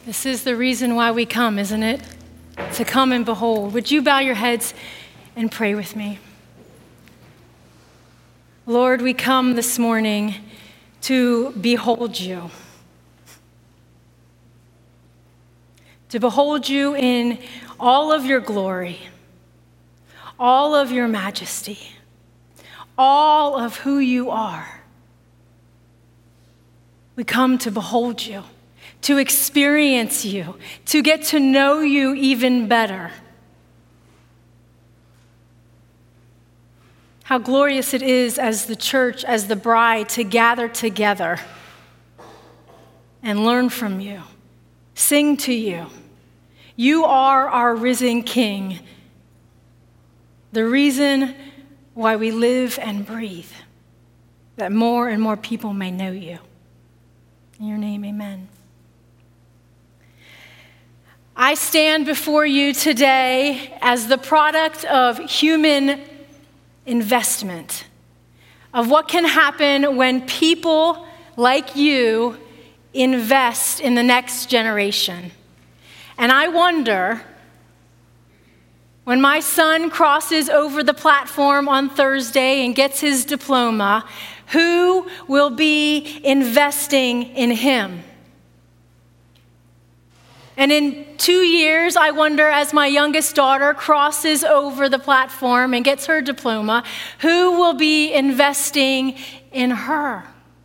This is the reason why we come, isn't it? To come and behold. Would you bow your heads and pray with me? Lord, we come this morning to behold you. To behold you in all of your glory, all of your majesty, all of who you are. We come to behold you, to experience you, to get to know you even better. How glorious it is as the church, as the bride, to gather together and learn from you, sing to you. You are our risen King, the reason why we live and breathe, that more and more people may know you. In your name, amen. I stand before you today as the product of human investment, of what can happen when people like you invest in the next generation. And I wonder, when my son crosses over the platform on Thursday and gets his diploma, who will be investing in him? And in 2 years, I wonder, as my youngest daughter crosses over the platform and gets her diploma, who will be investing in her?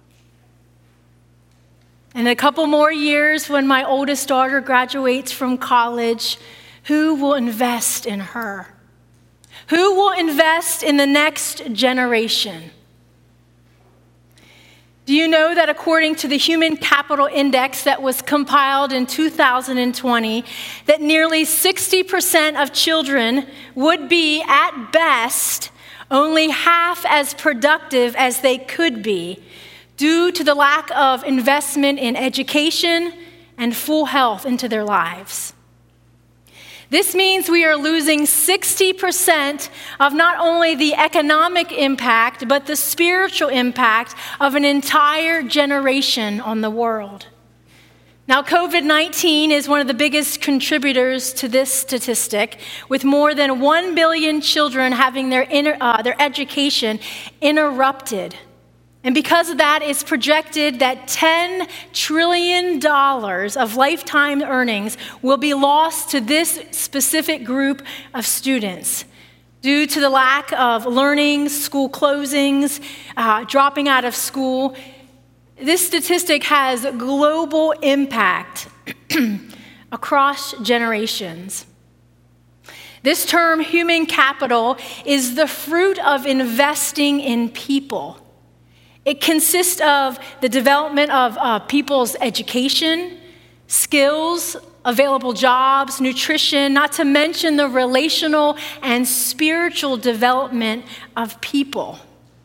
In a couple more years, when my oldest daughter graduates from college, who will invest in her? Who will invest in the next generation? Do you know that according to the Human Capital Index that was compiled in 2020, that nearly 60% of children would be, at best, only half as productive as they could be due to the lack of investment in education and full health into their lives? This means we are losing 60% of not only the economic impact, but the spiritual impact of an entire generation on the world. Now, COVID-19 is one of the biggest contributors to this statistic, with more than 1 billion children having their education interrupted. And because of that, it's projected that $10 trillion of lifetime earnings will be lost to this specific group of students due to the lack of learning, school closings, dropping out of school. This statistic has global impact across generations. This term, human capital, is the fruit of investing in people. It consists of the development of people's education, skills, available jobs, nutrition, not to mention the relational and spiritual development of people.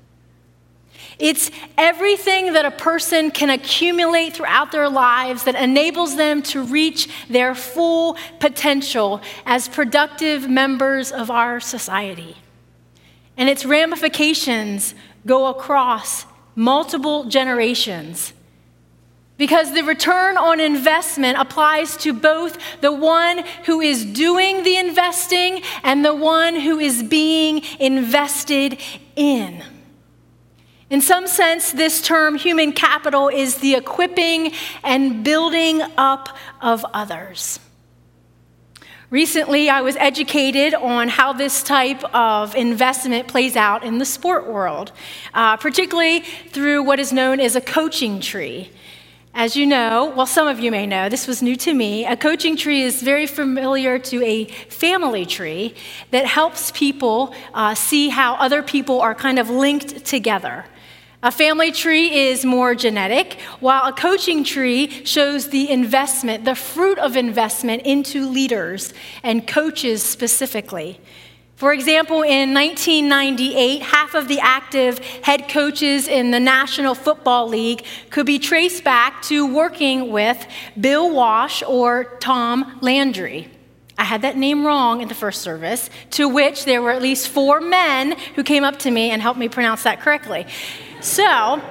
It's everything that a person can accumulate throughout their lives that enables them to reach their full potential as productive members of our society. And its ramifications go across multiple generations, because the return on investment applies to both the one who is doing the investing and the one who is being invested in. In some sense, this term, human capital, is the equipping and building up of others. Recently, I was educated on how this type of investment plays out in the sport world, particularly through what is known as a coaching tree. As you know, well, some of you may know, this was new to me, a coaching tree is very familiar to a family tree that helps people see how other people are kind of linked together. A family tree is more genetic, while a coaching tree shows the investment, the fruit of investment into leaders and coaches specifically. For example, in 1998, half of the active head coaches in the National Football League could be traced back to working with Bill Walsh or Tom Landry. I had that name wrong in the first service, to which there were at least 4 men who came up to me and helped me pronounce that correctly. So,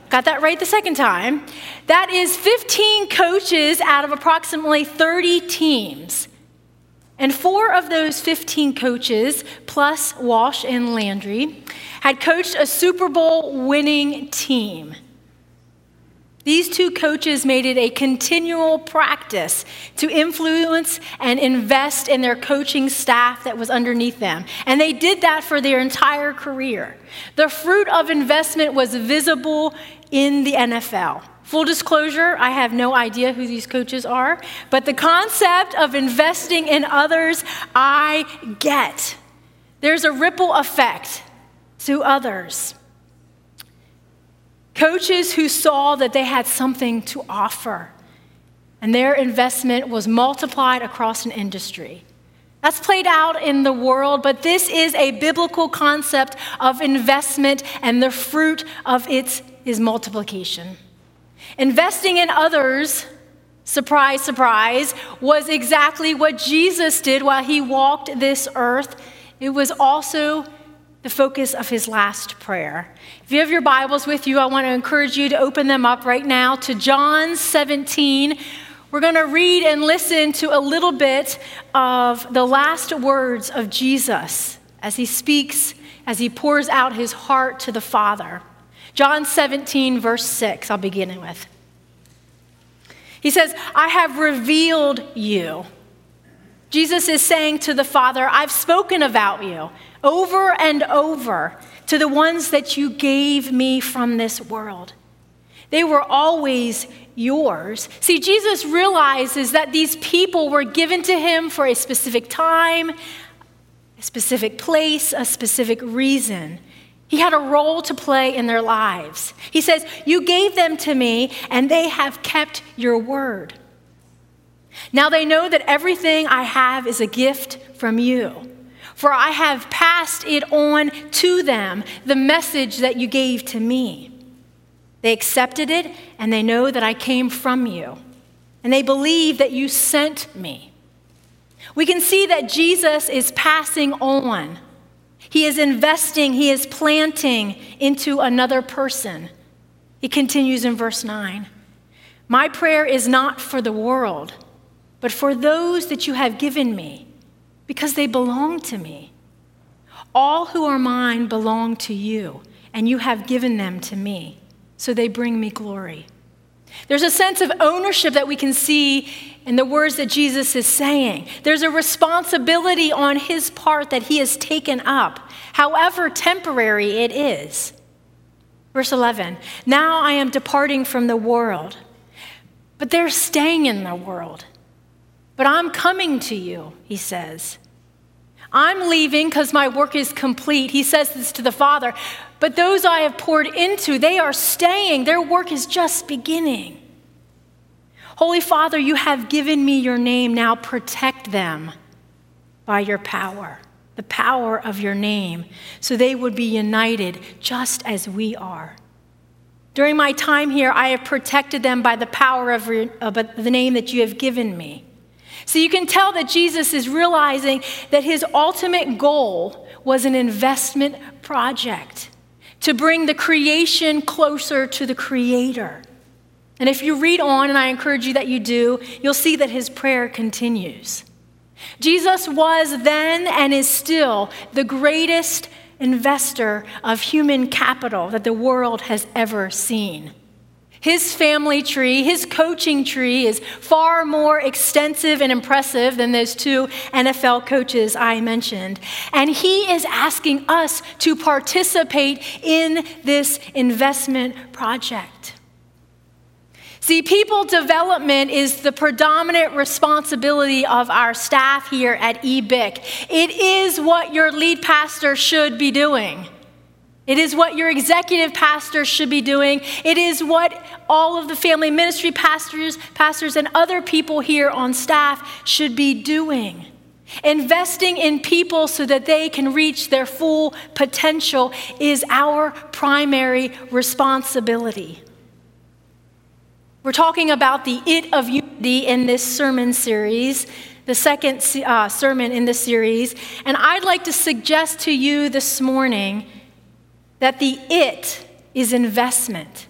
Got that right the second time. That is 15 coaches out of approximately 30 teams. And 4 of those 15 coaches, plus Walsh and Landry, had coached a Super Bowl winning team. These 2 coaches made it a continual practice to influence and invest in their coaching staff that was underneath them. And they did that for their entire career. The fruit of investment was visible in the NFL. Full disclosure, I have no idea who these coaches are, but the concept of investing in others, I get. There's a ripple effect to others. Coaches who saw that they had something to offer, and their investment was multiplied across an industry. That's played out in the world, but this is a biblical concept of investment, and the fruit of it is multiplication. Investing in others, surprise, surprise, was exactly what Jesus did while he walked this earth. It was also the focus of his last prayer. If you have your Bibles with you, I want to encourage you to open them up right now to John 17. We're going to read and listen to a little bit of the last words of Jesus as he speaks, as he pours out his heart to the Father. John 17, verse 6, I'll begin it with. He says, I have revealed you. Jesus is saying to the Father, I've spoken about you over and over to the ones that you gave me from this world. They were always yours. See, Jesus realizes that these people were given to him for a specific time, a specific place, a specific reason. He had a role to play in their lives. He says, you gave them to me, and they have kept your word. Now they know that everything I have is a gift from you, for I have passed it on to them, the message that you gave to me. They accepted it, and they know that I came from you, and they believe that you sent me. We can see that Jesus is passing on. He is investing, he is planting into another person. He continues in verse 9. My prayer is not for the world, but for those that you have given me, because they belong to me. All who are mine belong to you, and you have given them to me, so they bring me glory. There's a sense of ownership that we can see in the words that Jesus is saying. There's a responsibility on his part that he has taken up, however temporary it is. Verse 11, now I am departing from the world, but they're staying in the world. But I'm coming to you, he says. I'm leaving because my work is complete. He says this to the Father. But those I have poured into, they are staying. Their work is just beginning. Holy Father, you have given me your name. Now protect them by your power, the power of your name, so they would be united just as we are. During my time here, I have protected them by the power of the name that you have given me. So you can tell that Jesus is realizing that his ultimate goal was an investment project to bring the creation closer to the Creator. And if you read on, and I encourage you that you do, you'll see that his prayer continues. Jesus was then and is still the greatest investor of human capital that the world has ever seen. His family tree, his coaching tree is far more extensive and impressive than those 2 NFL coaches I mentioned. And he is asking us to participate in this investment project. See, people development is the predominant responsibility of our staff here at EBIC. It is what your lead pastor should be doing. It is what your executive pastor should be doing. It is what all of the family ministry pastors, and other people here on staff should be doing. Investing in people so that they can reach their full potential is our primary responsibility. We're talking about the it of unity in this sermon series, the second sermon in this series. And I'd like to suggest to you this morning that the it is investment.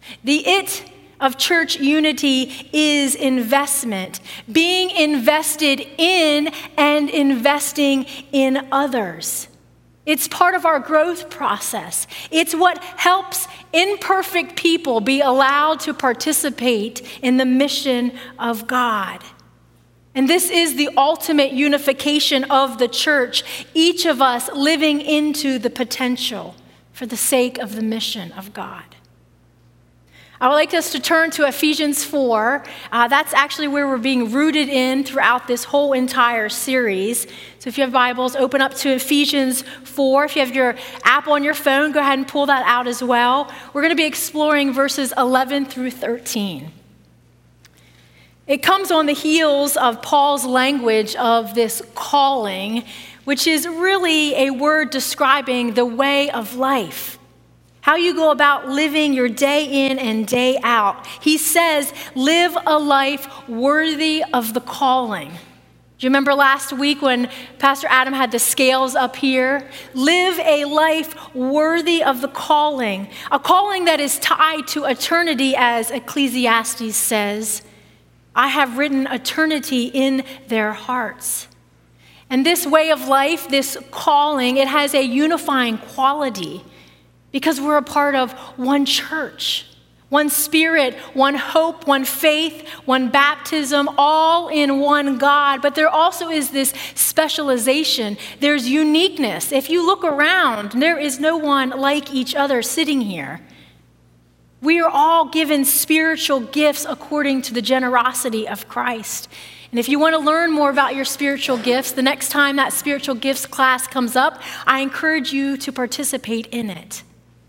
The it of church unity is investment, being invested in and investing in others. It's part of our growth process. It's what helps imperfect people be allowed to participate in the mission of God. And this is the ultimate unification of the church, each of us living into the potential for the sake of the mission of God. I would like us to turn to Ephesians 4. That's actually where we're being rooted in throughout this whole entire series. So if you have Bibles, open up to Ephesians 4. If you have your app on your phone, go ahead and pull that out as well. We're going to be exploring verses 11 through 13. It comes on the heels of Paul's language of this calling, which is really a word describing the way of life. How you go about living your day in and day out. He says, live a life worthy of the calling. Do you remember last week when Pastor Adam had the scales up here? Live a life worthy of the calling. A calling that is tied to eternity, as Ecclesiastes says. I have written eternity in their hearts. And this way of life, this calling, it has a unifying quality. Because we're a part of one church, one spirit, one hope, one faith, one baptism, all in one God. But there also is this specialization. There's uniqueness. If you look around, there is no one like each other sitting here. We are all given spiritual gifts according to the generosity of Christ. And if you want to learn more about your spiritual gifts, the next time that spiritual gifts class comes up, I encourage you to participate in it.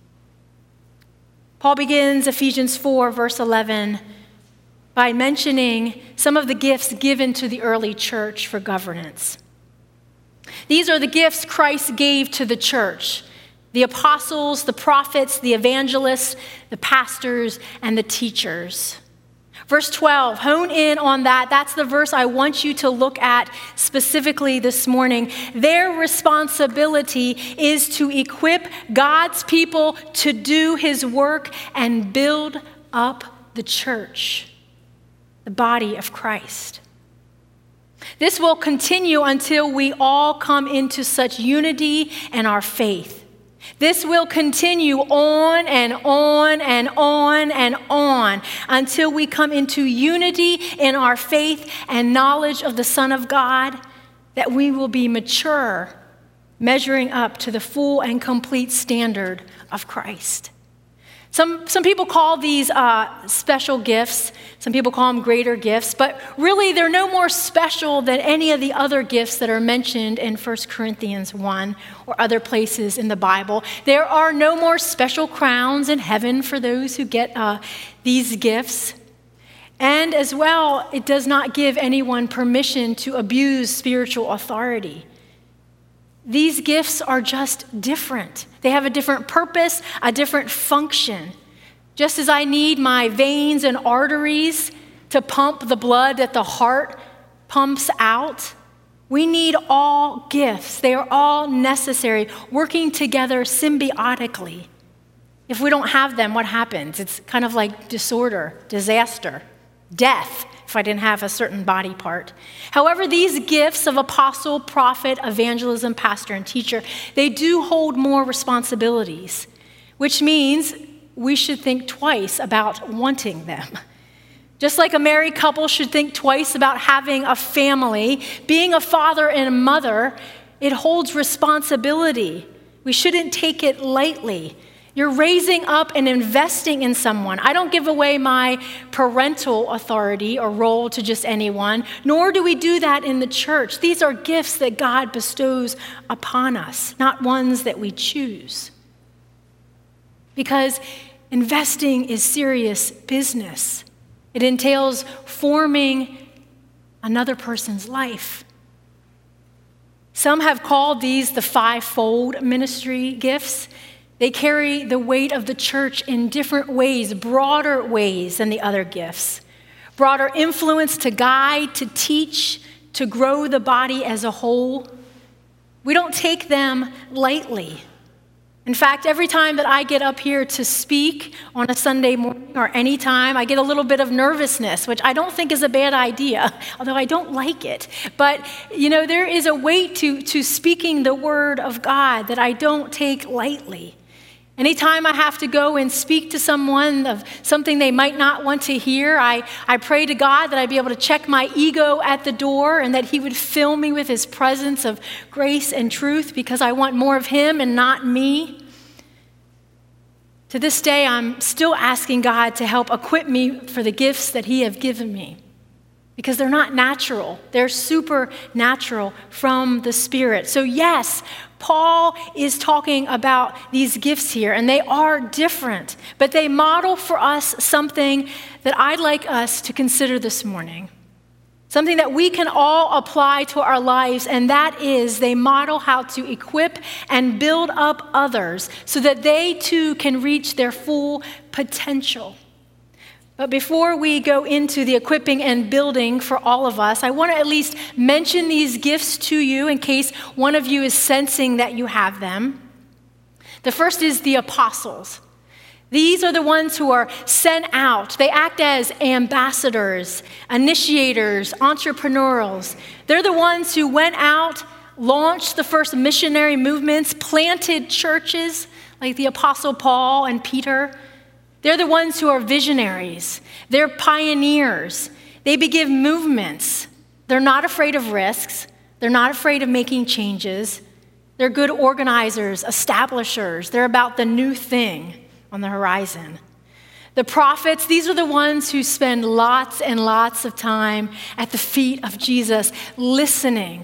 Paul begins Ephesians 4, verse 11, by mentioning some of the gifts given to the early church for governance. These are the gifts Christ gave to the church: the apostles, the prophets, the evangelists, the pastors, and the teachers. Verse 12, hone in on that. That's the verse I want you to look at specifically this morning. Their responsibility is to equip God's people to do his work and build up the church, the body of Christ. This will continue until we all come into such unity in our faith. This will continue on and on and on and on until we come into unity in our faith and knowledge of the Son of God, that we will be mature, measuring up to the full and complete standard of Christ. Some people call these special gifts. Some people call them greater gifts. But really, they're no more special than any of the other gifts that are mentioned in 1 Corinthians 1 or other places in the Bible. There are no more special crowns in heaven for those who get these gifts. And as well, it does not give anyone permission to abuse spiritual authority. These gifts are just different. They have a different purpose, a different function. Just as I need my veins and arteries to pump the blood that the heart pumps out, we need all gifts. They are all necessary, working together symbiotically. If we don't have them, what happens? It's kind of like disorder, disaster, death, if I didn't have a certain body part. However, these gifts of apostle, prophet, evangelism, pastor, and teacher, they do hold more responsibilities, which means we should think twice about wanting them. Just like a married couple should think twice about having a family, being a father and a mother, it holds responsibility. We shouldn't take it lightly. You're raising up and investing in someone. I don't give away my parental authority or role to just anyone, nor do we do that in the church. These are gifts that God bestows upon us, not ones that we choose. Because investing is serious business. It entails forming another person's life. Some have called these the fivefold ministry gifts. They carry the weight of the church in different ways, broader ways than the other gifts. Broader influence to guide, to teach, to grow the body as a whole. We don't take them lightly. In fact, every time that I get up here to speak on a Sunday morning or any time, I get a little bit of nervousness, which I don't think is a bad idea, although I don't like it. But, there is a weight to speaking the word of God that I don't take lightly. Anytime I have to go and speak to someone of something they might not want to hear, I pray to God that I'd be able to check my ego at the door and that he would fill me with his presence of grace and truth because I want more of him and not me. To this day, I'm still asking God to help equip me for the gifts that he has given me because they're not natural. They're supernatural from the Spirit. So yes, Paul is talking about these gifts here, and they are different, but they model for us something that I'd like us to consider this morning. Something that we can all apply to our lives, and that is they model how to equip and build up others so that they too can reach their full potential. But before we go into the equipping and building for all of us, I want to at least mention these gifts to you in case one of you is sensing that you have them. The first is the apostles. These are the ones who are sent out. They act as ambassadors, initiators, entrepreneurs. They're the ones who went out, launched the first missionary movements, planted churches like the Apostle Paul and Peter. They're the ones who are visionaries. They're pioneers. They begin movements. They're not afraid of risks. They're not afraid of making changes. They're good organizers, establishers. They're about the new thing on the horizon. The prophets, these are the ones who spend lots and lots of time at the feet of Jesus, listening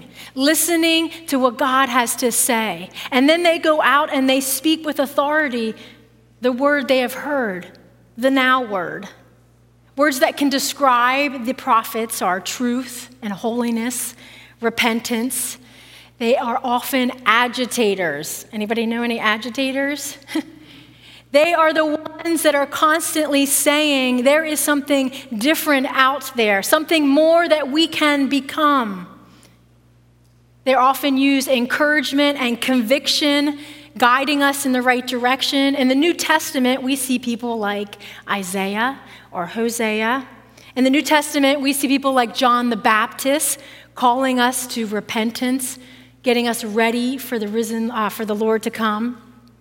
to what God has to say. And then they go out and they speak with authority the word they have heard, the now word. Words that can describe the prophets are truth and holiness, repentance. They are often agitators. Anybody know any agitators? They are the ones that are constantly saying there is something different out there, something more that we can become. They often use encouragement and conviction, guiding us in the right direction. In the New Testament, we see people like Isaiah or Hosea. In the New Testament, we see people like John the Baptist calling us to repentance, getting us ready for the Lord to come.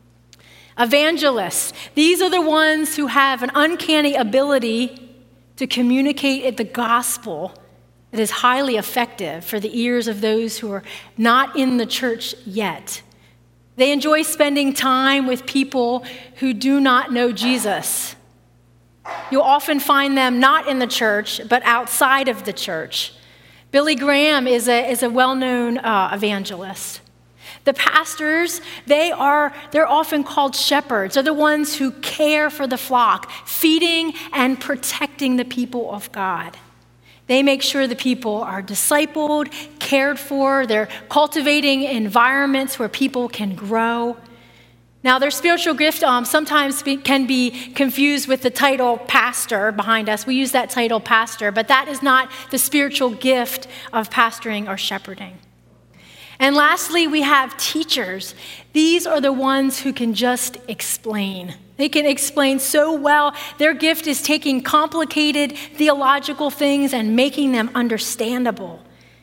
Evangelists, these are the ones who have an uncanny ability to communicate the gospel that is highly effective for the ears of those who are not in the church yet. They enjoy spending time with people who do not know Jesus. You'll often find them not in the church, but outside of the church. Billy Graham is a well-known evangelist. The pastors, they're often called shepherds. They're the ones who care for the flock, feeding and protecting the people of God. They make sure the people are discipled, cared for. They're cultivating environments where people can grow. Now, their spiritual gift sometimes can be confused with the title pastor behind us. We use that title pastor, but that is not the spiritual gift of pastoring or shepherding. And lastly, we have teachers. These are the ones who can just explain. They can explain so well. Their gift is taking complicated theological things and making them understandable.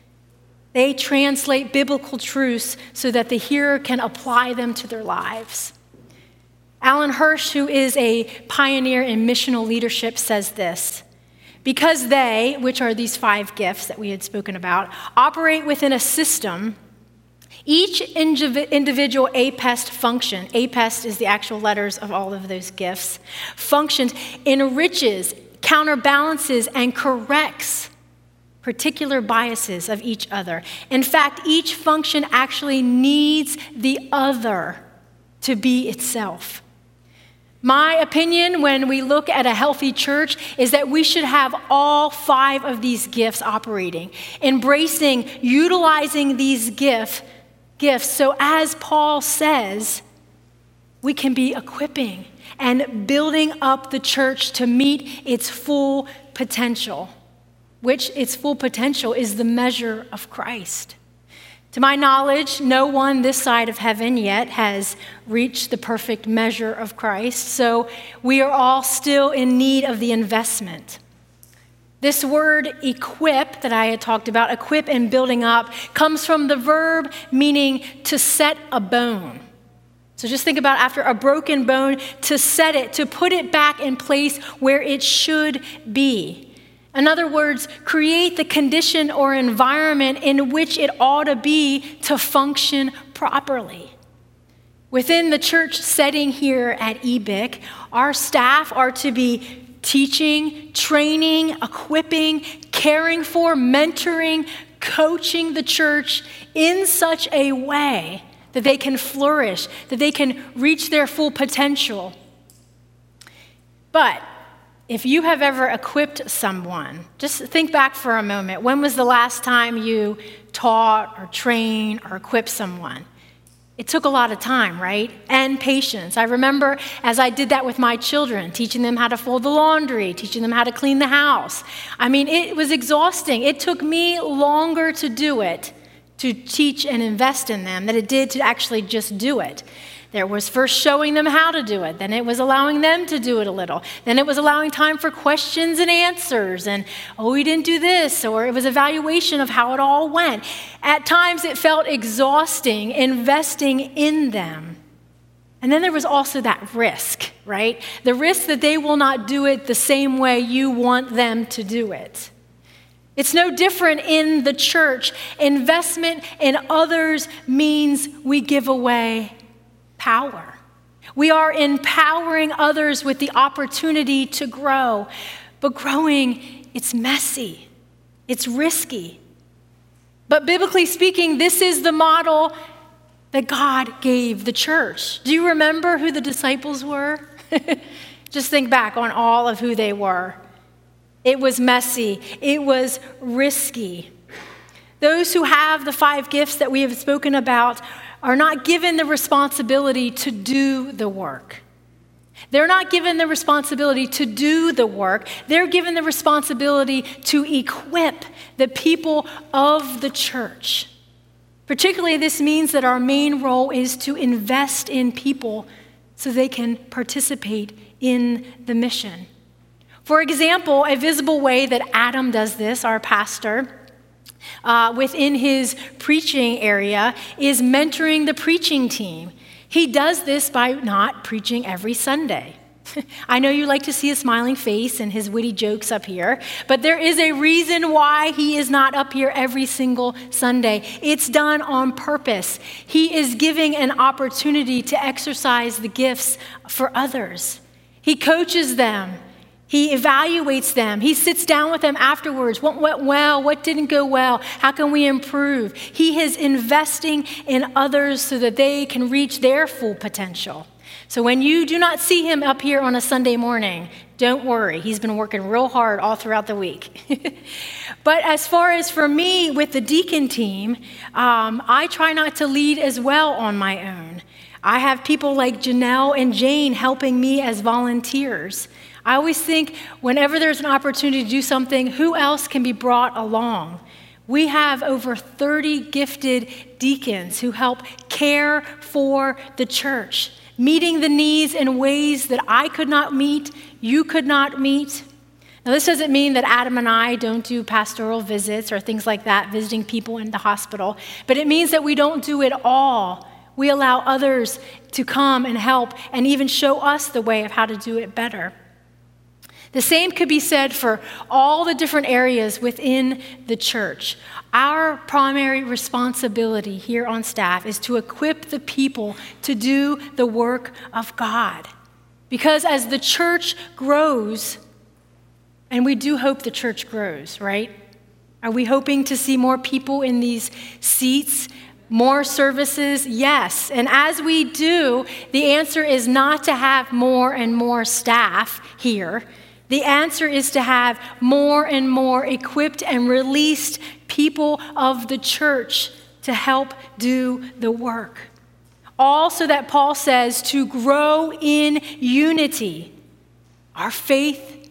They translate biblical truths so that the hearer can apply them to their lives. Alan Hirsch, who is a pioneer in missional leadership, says this: because they, which are these 5 gifts that we had spoken about, operate within a system, each individual APEST function, APEST is the actual letters of all of those gifts, functions, enriches, counterbalances, and corrects particular biases of each other. In fact, each function actually needs the other to be itself. My opinion when we look at a healthy church is that we should have all 5 of these gifts operating, embracing, utilizing these gifts. So as Paul says, we can be equipping and building up the church to meet its full potential, which its full potential is the measure of Christ. To my knowledge, no one this side of heaven yet has reached the perfect measure of Christ, so we are all still in need of the investment. This word equip that I had talked about, equip and building up, comes from the verb meaning to set a bone. So just think about after a broken bone, to set it, to put it back in place where it should be. In other words, create the condition or environment in which it ought to be to function properly. Within the church setting here at EBIC, our staff are to be teaching, training, equipping, caring for, mentoring, coaching the church in such a way that they can flourish, that they can reach their full potential. But if you have ever equipped someone, just think back for a moment. When was the last time you taught or trained or equipped someone? It took a lot of time, right? And patience. I remember as I did that with my children, teaching them how to fold the laundry, teaching them how to clean the house. I mean, it was exhausting. It took me longer to do it, to teach and invest in them, than it did to actually just do it. There was first showing them how to do it. Then it was allowing them to do it a little. Then it was allowing time for questions and answers. And, oh, we didn't do this. Or it was evaluation of how it all went. At times it felt exhausting investing in them. And then there was also that risk, right? The risk that they will not do it the same way you want them to do it. It's no different in the church. Investment in others means we give away power. We are empowering others with the opportunity to grow. But growing, it's messy. It's risky. But biblically speaking, this is the model that God gave the church. Do you remember who the disciples were? Just think back on all of who they were. It was messy. It was risky. Those who have the 5 gifts that we have spoken about are not given the responsibility to do the work. They're not given the responsibility to do the work. They're given the responsibility to equip the people of the church. Particularly, this means that our main role is to invest in people so they can participate in the mission. For example, a visible way that Adam does this, our pastor, within his preaching area, is mentoring the preaching team. He does this by not preaching every Sunday. I know you like to see a smiling face and his witty jokes up here, but there is a reason why he is not up here every single Sunday. It's done on purpose. He is giving an opportunity to exercise the gifts for others. He coaches them. He evaluates them. He sits down with them afterwards. What went well? What didn't go well? How can we improve? He is investing in others so that they can reach their full potential. So when you do not see him up here on a Sunday morning, don't worry. He's been working real hard all throughout the week. But as far as for me with the deacon team, I try not to lead as well on my own. I have people like Janelle and Jane helping me as volunteers. I always think whenever there's an opportunity to do something, who else can be brought along? We have over 30 gifted deacons who help care for the church, meeting the needs in ways that I could not meet, you could not meet. Now, this doesn't mean that Adam and I don't do pastoral visits or things like that, visiting people in the hospital, but it means that we don't do it all. We allow others to come and help and even show us the way of how to do it better. The same could be said for all the different areas within the church. Our primary responsibility here on staff is to equip the people to do the work of God. Because as the church grows, and we do hope the church grows, right? Are we hoping to see more people in these seats? More services? Yes. And as we do, the answer is not to have more and more staff here. The answer is to have more and more equipped and released people of the church to help do the work. All so that Paul says to grow in unity, our faith,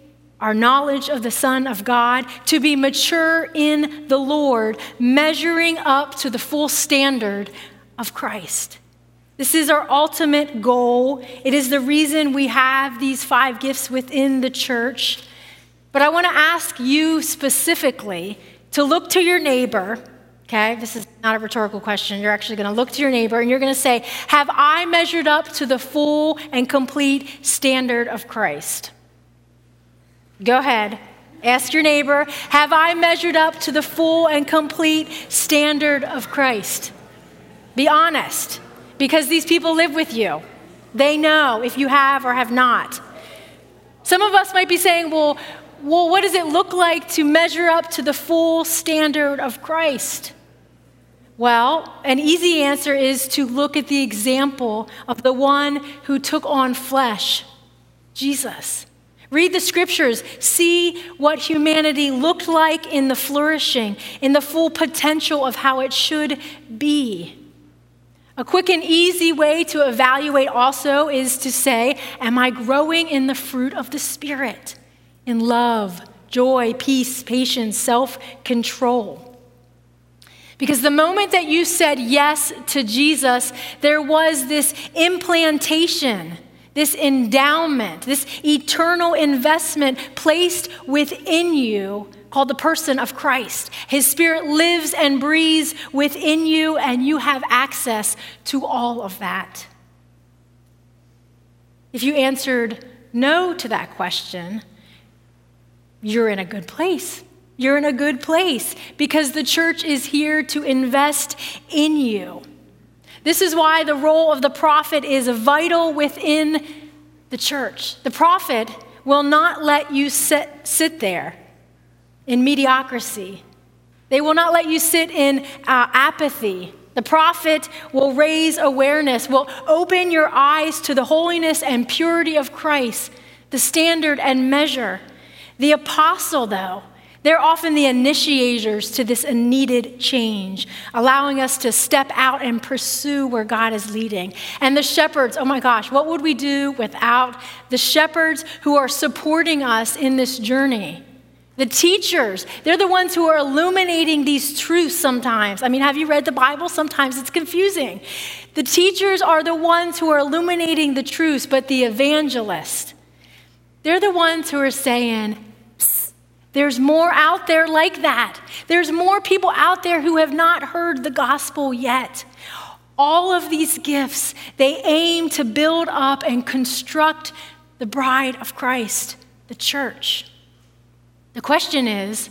our knowledge of the Son of God, to be mature in the Lord, measuring up to the full standard of Christ. This is our ultimate goal. It is the reason we have these 5 gifts within the church. But I want to ask you specifically to look to your neighbor. Okay, this is not a rhetorical question. You're actually going to look to your neighbor and you're going to say, have I measured up to the full and complete standard of Christ? Go ahead. Ask your neighbor, have I measured up to the full and complete standard of Christ? Be honest, because these people live with you. They know if you have or have not. Some of us might be saying, well, what does it look like to measure up to the full standard of Christ? Well, an easy answer is to look at the example of the one who took on flesh, Jesus. Read the scriptures, see what humanity looked like in the flourishing, in the full potential of how it should be. A quick and easy way to evaluate also is to say, am I growing in the fruit of the Spirit? In love, joy, peace, patience, self-control. Because the moment that you said yes to Jesus, there was this implantation, this endowment, this eternal investment placed within you called the person of Christ. His Spirit lives and breathes within you, and you have access to all of that. If you answered no to that question, you're in a good place. You're in a good place because the church is here to invest in you. This is why the role of the prophet is vital within the church. The prophet will not let you sit there in mediocrity. They will not let you sit in apathy. The prophet will raise awareness, will open your eyes to the holiness and purity of Christ, the standard and measure. The apostle, though, they're often the initiators to this needed change, allowing us to step out and pursue where God is leading. And the shepherds, oh my gosh, what would we do without the shepherds who are supporting us in this journey? The teachers, they're the ones who are illuminating these truths sometimes. I mean, have you read the Bible? Sometimes it's confusing. The teachers are the ones who are illuminating the truths, but the evangelists, they're the ones who are saying, there's more out there like that. There's more people out there who have not heard the gospel yet. All of these gifts, they aim to build up and construct the bride of Christ, the church. The question is,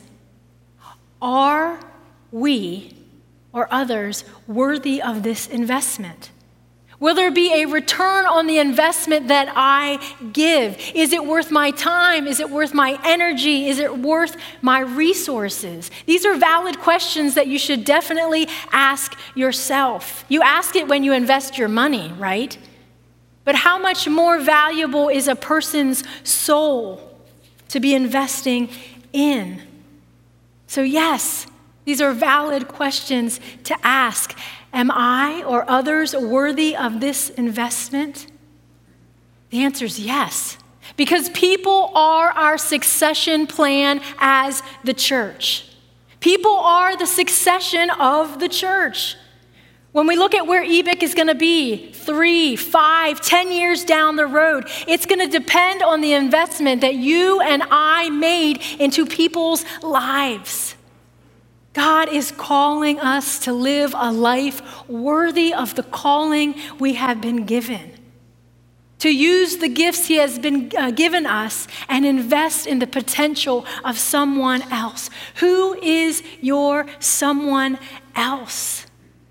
are we or others worthy of this investment? Will there be a return on the investment that I give? Is it worth my time? Is it worth my energy? Is it worth my resources? These are valid questions that you should definitely ask yourself. You ask it when you invest your money, right? But how much more valuable is a person's soul to be investing in? So yes, these are valid questions to ask. Am I or others worthy of this investment? The answer is yes, because people are our succession plan as the church. People are the succession of the church. When we look at where EBIC is going to be 3, 5, 10 years down the road, it's going to depend on the investment that you and I made into people's lives. God is calling us to live a life worthy of the calling we have been given, to use the gifts he has been given us and invest in the potential of someone else. Who is your someone else?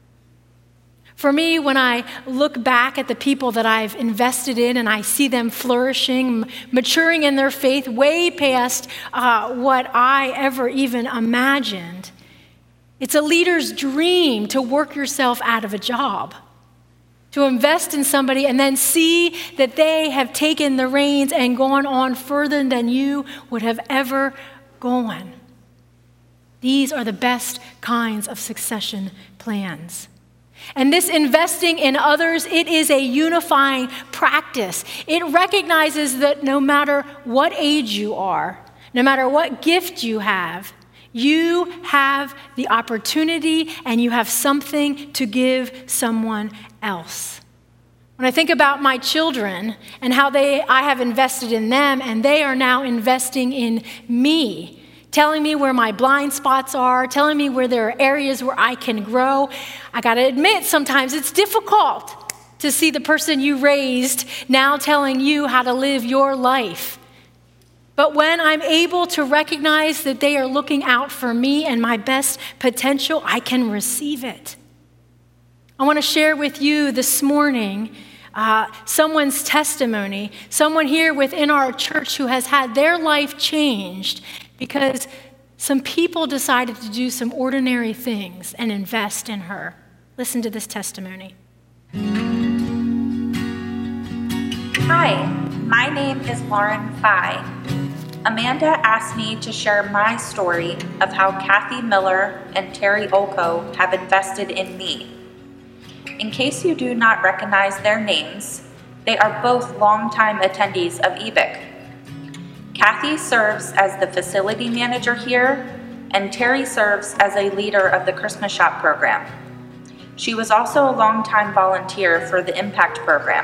For me, when I look back at the people that I've invested in and I see them flourishing, maturing in their faith way past what I ever even imagined, it's a leader's dream to work yourself out of a job, to invest in somebody and then see that they have taken the reins and gone on further than you would have ever gone. These are the best kinds of succession plans. And this investing in others, it is a unifying practice. It recognizes that no matter what age you are, No matter what gift you have the opportunity and you have something to give someone else. When I think about my children and how I have invested in them and they are now investing in me, telling me where my blind spots are, telling me where there are areas where I can grow, I got to admit sometimes it's difficult to see the person you raised now telling you how to live your life. But when I'm able to recognize that they are looking out for me and my best potential, I can receive it. I want to share with you this morning someone's testimony, someone here within our church who has had their life changed because some people decided to do some ordinary things and invest in her. Listen to this testimony. Hi, my name is Lauren Fye. Amanda asked me to share my story of how Kathy Miller and Terry Olko have invested in me. In case you do not recognize their names, they are both longtime attendees of EBIC. Kathy serves as the facility manager here, and Terry serves as a leader of the Christmas Shop program. She was also a longtime volunteer for the Impact program.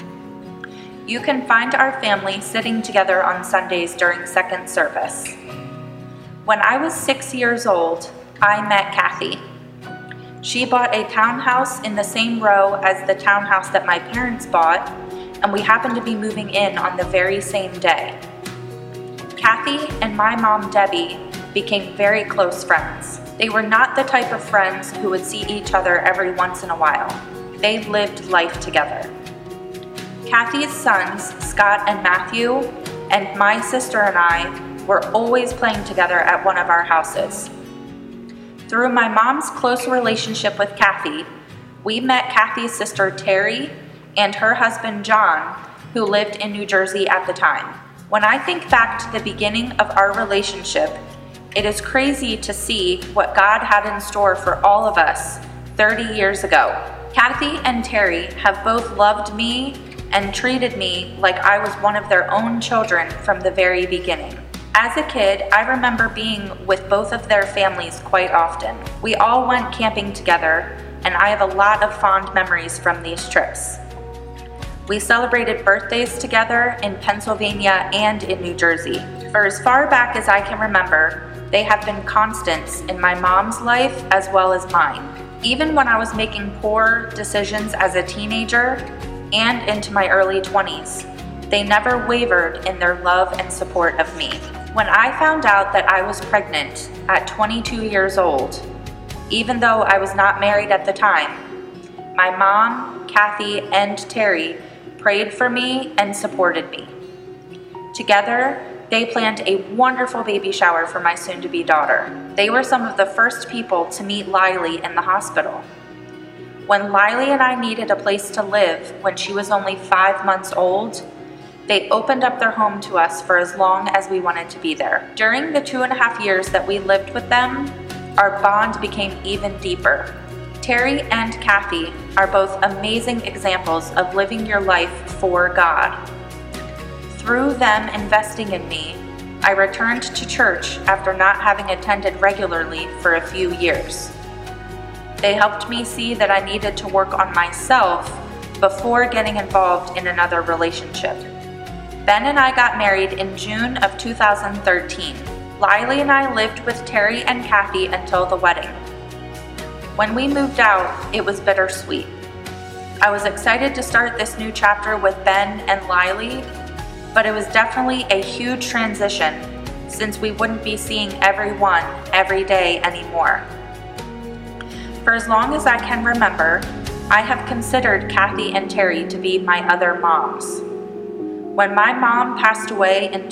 You can find our family sitting together on Sundays during second service. When I was 6 years old, I met Kathy. She bought a townhouse in the same row as the townhouse that my parents bought, and we happened to be moving in on the very same day. Kathy and my mom, Debbie, became very close friends. They were not the type of friends who would see each other every once in a while. They lived life together. Kathy's sons, Scott and Matthew, and my sister and I were always playing together at one of our houses. Through my mom's close relationship with Kathy, we met Kathy's sister Terry and her husband John, who lived in New Jersey at the time. When I think back to the beginning of our relationship, it is crazy to see what God had in store for all of us 30 years ago. Kathy and Terry have both loved me and treated me like I was one of their own children from the very beginning. As a kid, I remember being with both of their families quite often. We all went camping together, and I have a lot of fond memories from these trips. We celebrated birthdays together in Pennsylvania and in New Jersey. For as far back as I can remember, they have been constants in my mom's life as well as mine. Even when I was making poor decisions as a teenager and into my early 20s, they never wavered in their love and support of me. When I found out that I was pregnant at 22 years old, even though I was not married at the time, my mom, Kathy, and Terry prayed for me and supported me. Together, they planned a wonderful baby shower for my soon-to-be daughter. They were some of the first people to meet Lily in the hospital. When Lily and I needed a place to live when she was only 5 months old, they opened up their home to us for as long as we wanted to be there. During the 2.5 years that we lived with them, our bond became even deeper. Terry and Kathy are both amazing examples of living your life for God. Through them investing in me, I returned to church after not having attended regularly for a few years. They helped me see that I needed to work on myself before getting involved in another relationship. Ben and I got married in June of 2013. Lily and I lived with Terry and Kathy until the wedding. When we moved out, it was bittersweet. I was excited to start this new chapter with Ben and Lily, but it was definitely a huge transition since we wouldn't be seeing everyone every day anymore. For as long as I can remember, I have considered Kathy and Terry to be my other moms. When my mom passed away in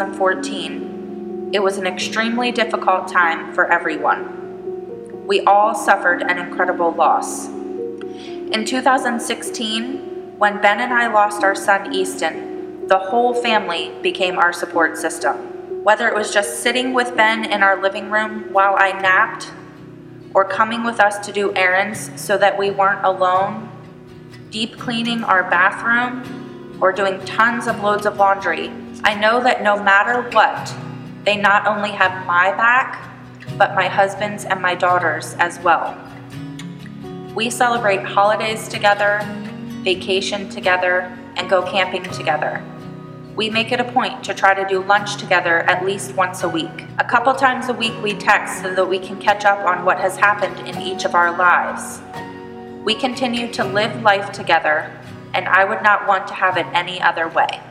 2014, it was an extremely difficult time for everyone. We all suffered an incredible loss. In 2016, when Ben and I lost our son Easton, the whole family became our support system. Whether it was just sitting with Ben in our living room while I napped, or coming with us to do errands so that we weren't alone, deep cleaning our bathroom, or doing tons of loads of laundry, I know that no matter what, They not only have my back, but my husband's and my daughter's as well. We celebrate holidays together, vacation together, and go camping together. We make it a point to try to do lunch together at least once a week. A couple times a week we text so that we can catch up on what has happened in each of our lives. We continue to live life together, and I would not want to have it any other way.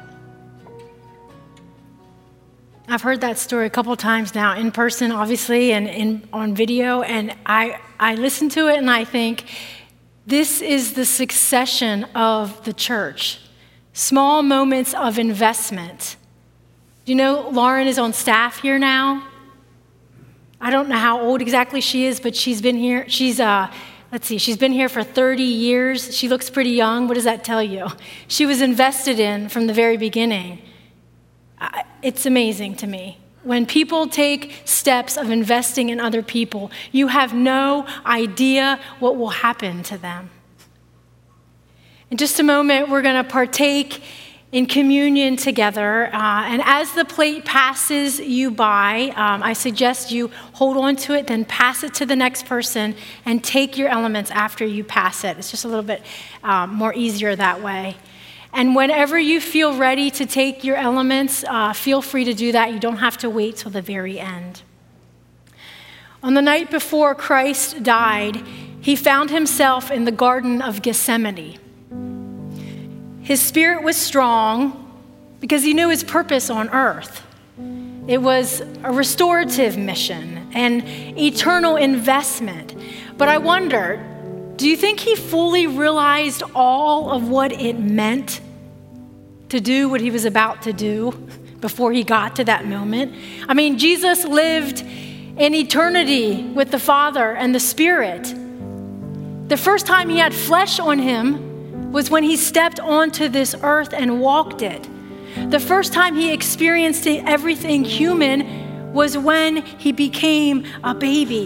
I've heard that story a couple times now, in person, obviously, and on video, and I listen to it and I think, this is the succession of the church. Small moments of investment. Do you know Lauren is on staff here now? I don't know how old exactly she is, but she's been here. She's been here for 30 years. She looks pretty young. What does that tell you? She was invested in from the very beginning. It's amazing to me. When people take steps of investing in other people, you have no idea what will happen to them. In just a moment, we're going to partake in communion together. And as the plate passes you by, I suggest you hold on to it, then pass it to the next person, and take your elements after you pass it. It's just a little bit more easier that way. And whenever you feel ready to take your elements, feel free to do that. You don't have to wait till the very end. On the night before Christ died, he found himself in the Garden of Gethsemane. His spirit was strong because he knew his purpose on earth. It was a restorative mission, an eternal investment. But I wonder, do you think he fully realized all of what it meant to do what he was about to do before he got to that moment? I mean, Jesus lived in eternity with the Father and the Spirit. The first time he had flesh on him was when he stepped onto this earth and walked it. The first time he experienced everything human was when he became a baby.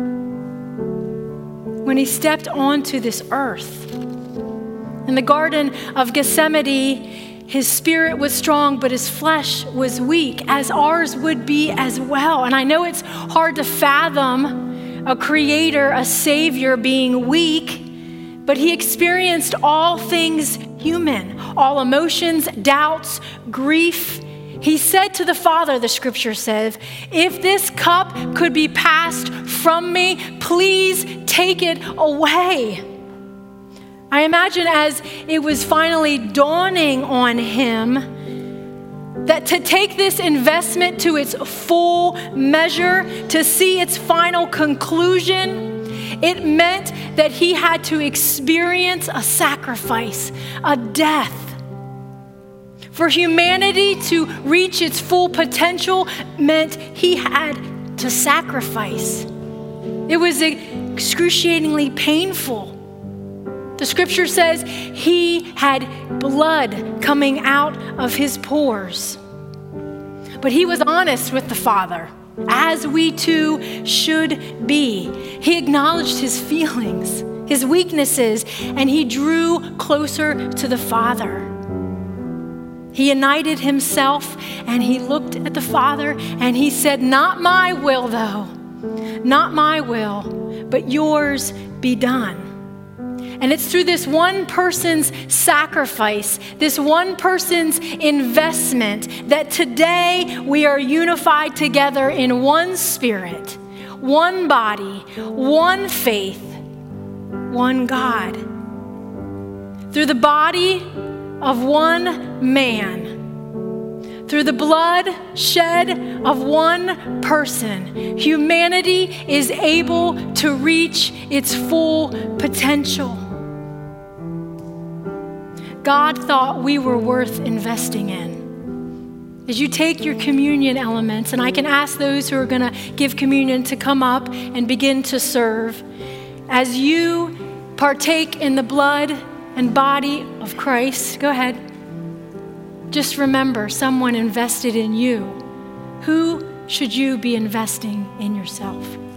When he stepped onto this earth. In the Garden of Gethsemane, his spirit was strong, but his flesh was weak, as ours would be as well. And I know it's hard to fathom a creator, a savior being weak, but he experienced all things human, all emotions, doubts, grief. He said to the Father, the scripture says, if this cup could be passed from me, please take it away. I imagine as it was finally dawning on him that to take this investment to its full measure, to see its final conclusion, it meant that he had to experience a sacrifice, a death. For humanity to reach its full potential meant he had to sacrifice. It was excruciatingly painful. The scripture says he had blood coming out of his pores. But he was honest with the Father, as we too should be. He acknowledged his feelings, his weaknesses, and he drew closer to the Father. He united himself and he looked at the Father and he said, not my will though, not my will, but yours be done. And it's through this one person's sacrifice, this one person's investment, that today we are unified together in one spirit, one body, one faith, one God. Through the body of one man, through the blood shed of one person, humanity is able to reach its full potential. God thought we were worth investing in. As you take your communion elements, and I can ask those who are going to give communion to come up and begin to serve, as you partake in the blood and body of Christ, go ahead. Just remember, someone invested in you. Who should you be investing in yourself?